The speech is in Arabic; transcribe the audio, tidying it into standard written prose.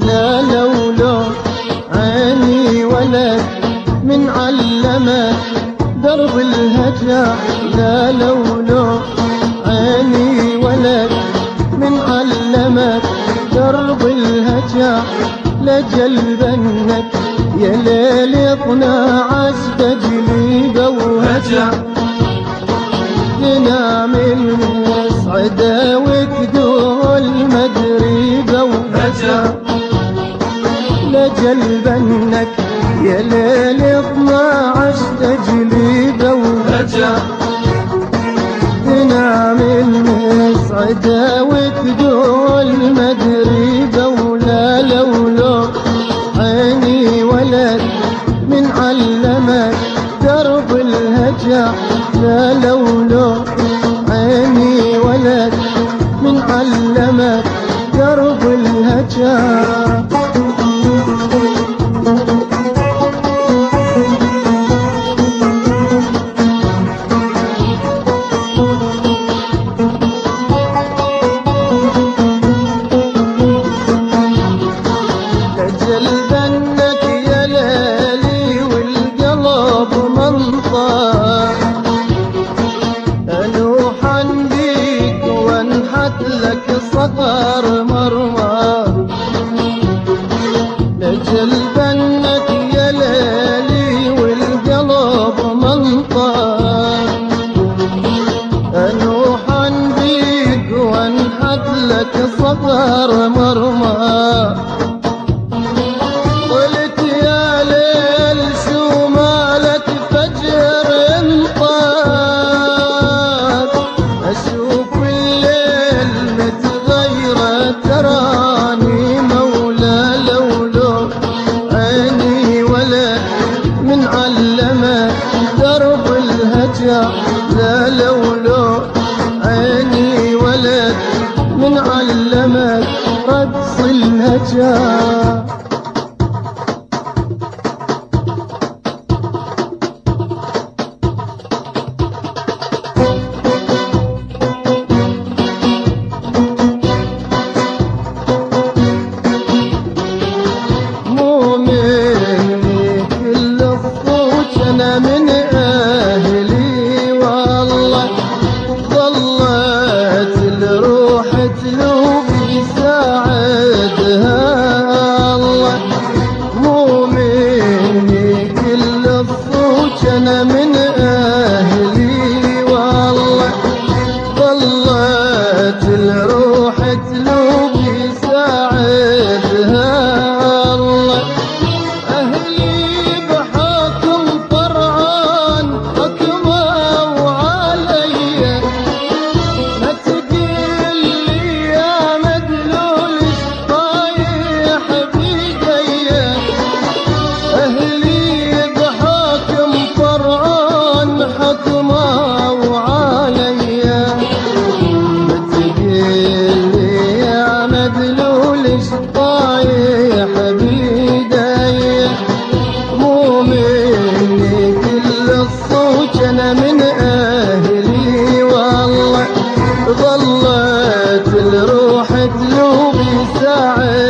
لا لولو عيني ولد من علمك درب الهجع، لا لولو عيني ولد من علمك درب الهجع، لجل بنك يا ليل 12 تجليبه وهجع، تنام المصعدة وتقول مدريبه وهجع، لجل بنك يا ليل 12 تجليبه وهجع، تنام المصعدة وتقول مدريبه ولا لولو عيني ولد من علمك درب الهجع، لا لولو عيني ولد من علمك درب الهجع. صغر مرمى لجل بنك يا ليلي والقلب منطر، انوحا بيك وانحت لك صغر مرمى، قلت يا ليل شو مالك فجر انطر، اشوف الليل تراني مولا لولو عيني ولد من علمك درب الهجع، لا لولو عيني ولد من علمك رقص الهجع. أنا من أهلي والله ظلت الروح تلوب يساعدها الله، مو مني كل الصوت أنا من أهلي والله ظلت الروح تلوب يساعدها الله، أنا من أهلي والله ظلت الروح تلوب يساعد